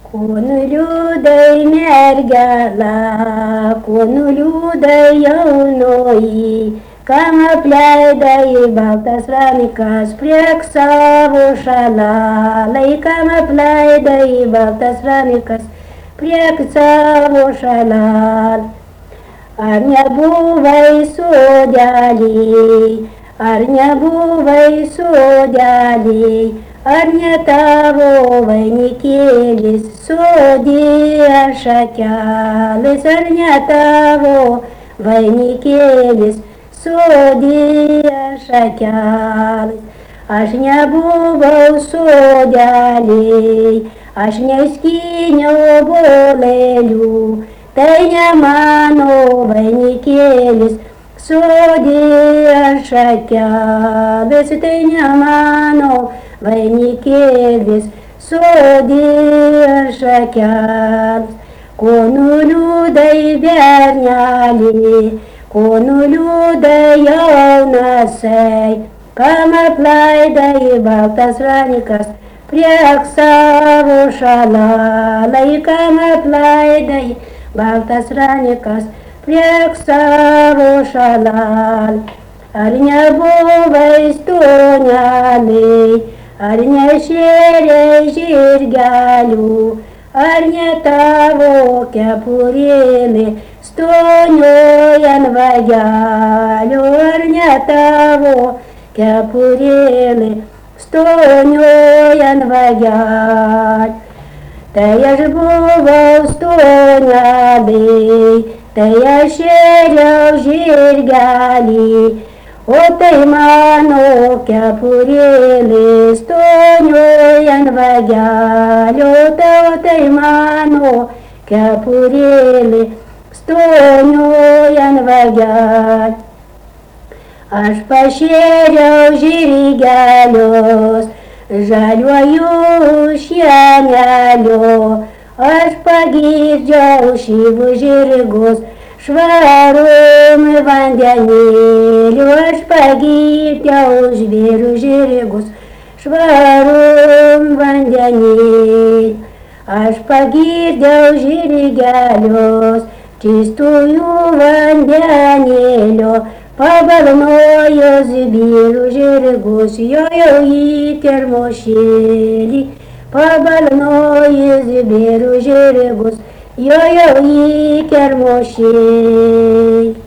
Konuliudai mergelę, konuliudai jaunoji, kam apleidai baltas rankas priek savo šalalai, kam apleidai baltas rankas priek savo šalalai. Ar nebuvai sodeliai, ar nebuvai sodeliai, ar ne tavo vainikėlis sodėje šakelis, ar ne tavo vainikėlis sodėje šakelis. Aš nebuvau sodeliai, aš neskyniau obuolėlių, tai ne mano vainikėlis sodėje šakelis, tai ne mano vainikėlis sodėje šakelis. Ko nuliūdai berneli, ko nuliūdai jaunasai, kam apleidai baltas rankas priek savo šalalai, kam apleidai baltas rankas priek savo šalalai. Ar nebuvai stoneliai, ar nešėrei žirgelių, ar ne tavo kepurėlė stonioja ant vagelių, ar ne tavo kepurėlė stonioja ant vagelių. Tai aš buvau stoneliai, tai aš šėriau žirgelį, o tai mano kepurėlė stonioja ant vagelių, o tai mano kepurėlė stonioja ant vagelių. Aš pašėriau žirgelius žaliuoju šieneliu, aš pagirdžiau šyvų žirgus švarum vandenėliu, aš pagirdžiau žvėrių žirgus švarum vandenėliu. Aš pagirdžiau žirgelius čistųjų vandenėlių, pabalnojus vyrų žirgus, jojau į termošėlį, pabalnojus vyrų žirgus, jojau į termošėlį.